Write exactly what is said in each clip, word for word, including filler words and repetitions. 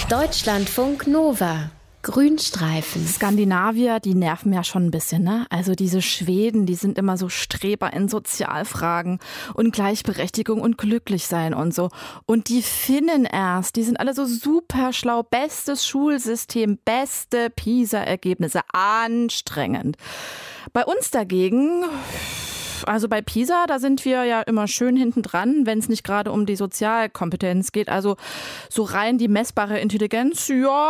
Deutschlandfunk Nova. Grünstreifen. Skandinavier, die nerven ja schon ein bisschen, ne? Also diese Schweden, die sind immer so Streber in Sozialfragen und Gleichberechtigung und Glücklichsein und so. Und die Finnen erst, die sind alle so super schlau. Bestes Schulsystem, beste PISA-Ergebnisse. Anstrengend. Bei uns dagegen... Also bei PISA, da sind wir ja immer schön hinten dran, wenn es nicht gerade um die Sozialkompetenz geht. Also so rein die messbare Intelligenz,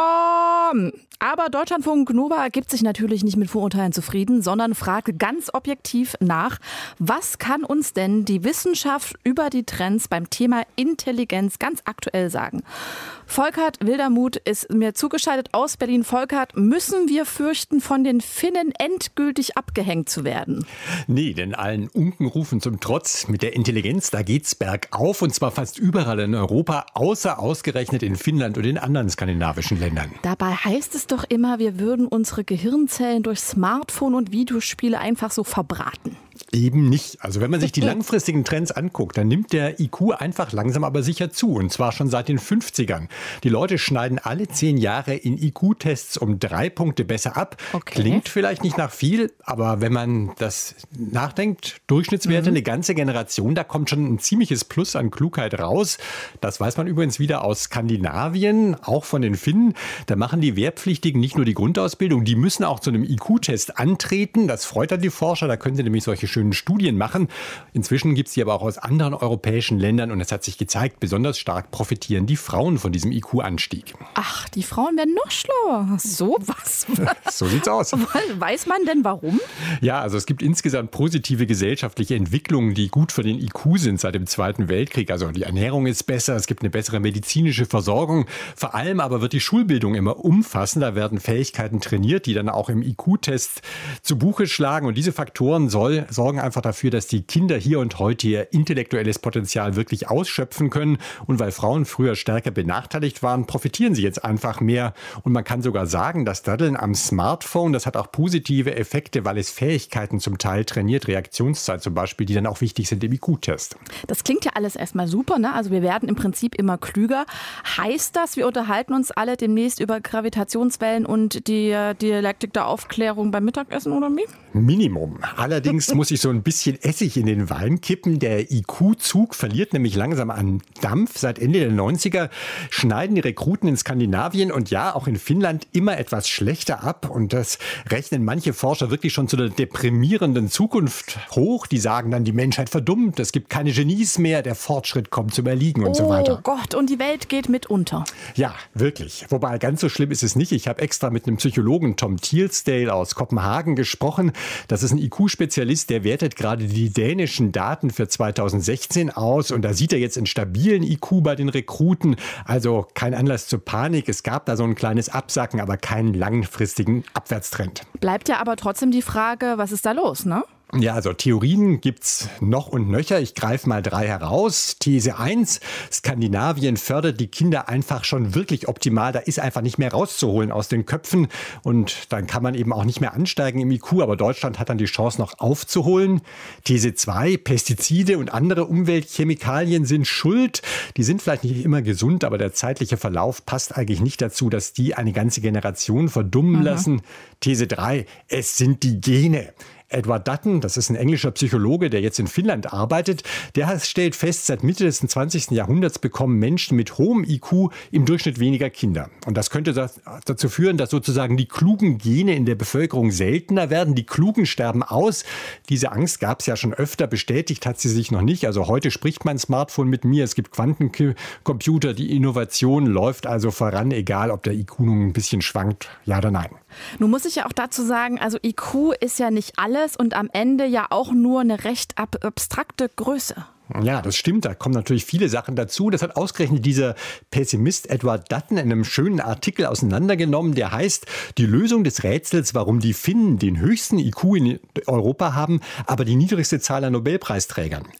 ja. Aber Deutschlandfunk Nova gibt sich natürlich nicht mit Vorurteilen zufrieden, sondern fragt ganz objektiv nach, was kann uns denn die Wissenschaft über die Trends beim Thema Intelligenz ganz aktuell sagen? Volkert Wildermuth ist mir zugeschaltet aus Berlin. Volkert, müssen wir fürchten, von den Finnen endgültig abgehängt zu werden? Nee, denn allen Unkenrufen zum Trotz, mit der Intelligenz, da geht's bergauf und zwar fast überall in Europa, außer ausgerechnet in Finnland und in anderen skandinavischen Ländern. Dabei heißt es doch immer, wir würden unsere Gehirnzellen durch Smartphone und Videospiele einfach so verbraten. Eben nicht. Also wenn man sich die langfristigen Trends anguckt, dann nimmt der I Q einfach langsam aber sicher zu. Und zwar schon seit den fünfzigern. Die Leute schneiden alle zehn Jahre in I Q-Tests um drei Punkte besser ab. Okay. Klingt vielleicht nicht nach viel, aber wenn man das nachdenkt, Durchschnittswerte, mhm. eine ganze Generation, da kommt schon ein ziemliches Plus an Klugheit raus. Das weiß man übrigens wieder aus Skandinavien, auch von den Finnen. Da machen die Wehrpflichtigen nicht nur die Grundausbildung, die müssen auch zu einem I Q-Test antreten. Das freut dann die Forscher, da können sie nämlich solche schönen Studien machen. Inzwischen gibt es die aber auch aus anderen europäischen Ländern und es hat sich gezeigt, besonders stark profitieren die Frauen von diesem I Q-Anstieg. Ach, die Frauen werden noch schlauer. So was? So sieht's aus. Weiß man denn warum? Ja, also es gibt insgesamt positive gesellschaftliche Entwicklungen, die gut für den I Q sind seit dem Zweiten Weltkrieg. Also die Ernährung ist besser, es gibt eine bessere medizinische Versorgung. Vor allem aber wird die Schulbildung immer umfassender, werden Fähigkeiten trainiert, die dann auch im I Q-Test zu Buche schlagen. Und diese Faktoren soll, sorgen einfach dafür, dass die Kinder hier und heute ihr intellektuelles Potenzial wirklich ausschöpfen können. Und weil Frauen früher stärker benachteiligt waren, profitieren sie jetzt einfach mehr. Und man kann sogar sagen, das Daddeln am Smartphone, das hat auch positive Effekte, weil es Fähigkeiten zum Teil trainiert, Reaktionszeit zum Beispiel, die dann auch wichtig sind im I Q-Test. Das klingt ja alles erstmal super, ne? Also wir werden im Prinzip immer klüger. Heißt das, wir unterhalten uns alle demnächst über Gravitationswellen und die Dialektik der Aufklärung beim Mittagessen oder wie? Minimum. Allerdings muss ich so ein bisschen Essig in den Wein kippen. Der I Q-Zug verliert nämlich langsam an Dampf. Seit Ende der neunziger schneiden die Rekruten in Skandinavien und ja, auch in Finnland immer etwas schlechter ab. Und das rechnen manche Forscher wirklich schon zu der deprimierenden Zukunft hoch. Die sagen dann, die Menschheit verdummt, es gibt keine Genies mehr, der Fortschritt kommt zum Erliegen und oh so weiter. Oh Gott, und die Welt geht mit unter. Ja, wirklich. Wobei, ganz so schlimm ist es nicht. Ich habe extra mit einem Psychologen, Tom Thielsdale aus Kopenhagen, gesprochen. Das ist ein I Q-Spezialist, der wertet gerade die dänischen Daten für zweitausendsechzehn aus. Und da sieht er jetzt einen stabilen I Q bei den Rekruten. Also kein Anlass zur Panik. Es gab da so ein kleines Absacken, aber keinen langfristigen Abwärtstrend. Bleibt ja aber trotzdem die Frage, was ist da los, ne? Ja, also Theorien gibt's noch und nöcher. Ich greife mal drei heraus. These eins, Skandinavien fördert die Kinder einfach schon wirklich optimal. Da ist einfach nicht mehr rauszuholen aus den Köpfen. Und dann kann man eben auch nicht mehr ansteigen im I Q. Aber Deutschland hat dann die Chance noch aufzuholen. These zwei, Pestizide und andere Umweltchemikalien sind schuld. Die sind vielleicht nicht immer gesund, aber der zeitliche Verlauf passt eigentlich nicht dazu, dass die eine ganze Generation verdummen mhm. lassen. These drei, es sind die Gene. Edward Dutton, das ist ein englischer Psychologe, der jetzt in Finnland arbeitet, der stellt fest, seit Mitte des zwanzigsten Jahrhunderts bekommen Menschen mit hohem I Q im Durchschnitt weniger Kinder. Und das könnte dazu führen, dass sozusagen die klugen Gene in der Bevölkerung seltener werden. Die Klugen sterben aus. Diese Angst gab es ja schon öfter, bestätigt hat sie sich noch nicht. Also heute spricht mein Smartphone mit mir, es gibt Quantencomputer, die Innovation läuft also voran, egal ob der I Q nun ein bisschen schwankt, ja oder nein. Nun muss ich ja auch dazu sagen, also I Q ist ja nicht alles und am Ende ja auch nur eine recht ab- abstrakte Größe. Ja, das stimmt. Da kommen natürlich viele Sachen dazu. Das hat ausgerechnet dieser Pessimist Edward Dutton in einem schönen Artikel auseinandergenommen, der heißt, die Lösung des Rätsels, warum die Finnen den höchsten I Q in Europa haben, aber die niedrigste Zahl an Nobelpreisträgern. Ach.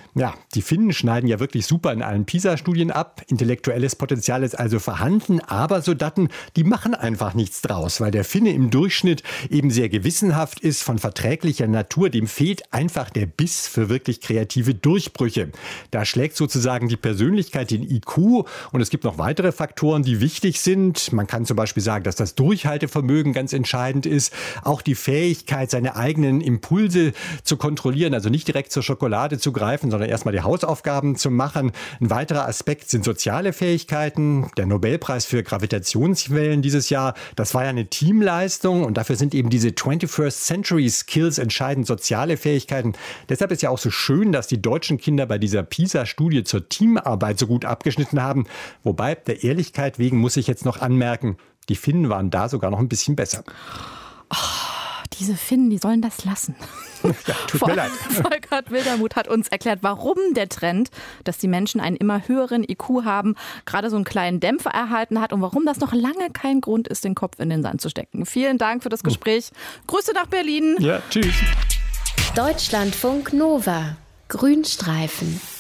Ja, die Finnen schneiden ja wirklich super in allen PISA-Studien ab. Intellektuelles Potenzial ist also vorhanden, aber Soldaten, die machen einfach nichts draus, weil der Finne im Durchschnitt eben sehr gewissenhaft ist, von verträglicher Natur. Dem fehlt einfach der Biss für wirklich kreative Durchbrüche. Da schlägt sozusagen die Persönlichkeit den I Q und es gibt noch weitere Faktoren, die wichtig sind. Man kann zum Beispiel sagen, dass das Durchhaltevermögen ganz entscheidend ist. Auch die Fähigkeit, seine eigenen Impulse zu kontrollieren, also nicht direkt zur Schokolade zu greifen, sondern erstmal die Hausaufgaben zu machen. Ein weiterer Aspekt sind soziale Fähigkeiten. Der Nobelpreis für Gravitationswellen dieses Jahr, das war ja eine Teamleistung und dafür sind eben diese twenty-first Century Skills entscheidend, soziale Fähigkeiten. Deshalb ist ja auch so schön, dass die deutschen Kinder bei dieser PISA-Studie zur Teamarbeit so gut abgeschnitten haben. Wobei, der Ehrlichkeit wegen muss ich jetzt noch anmerken, die Finnen waren da sogar noch ein bisschen besser. Oh, diese Finnen, die sollen das lassen. Ja, tut mir leid. Volkert Wildermuth hat uns erklärt, warum der Trend, dass die Menschen einen immer höheren I Q haben, gerade so einen kleinen Dämpfer erhalten hat und warum das noch lange kein Grund ist, den Kopf in den Sand zu stecken. Vielen Dank für das Gespräch. Grüße nach Berlin. Ja, tschüss. Deutschlandfunk Nova. Grünstreifen.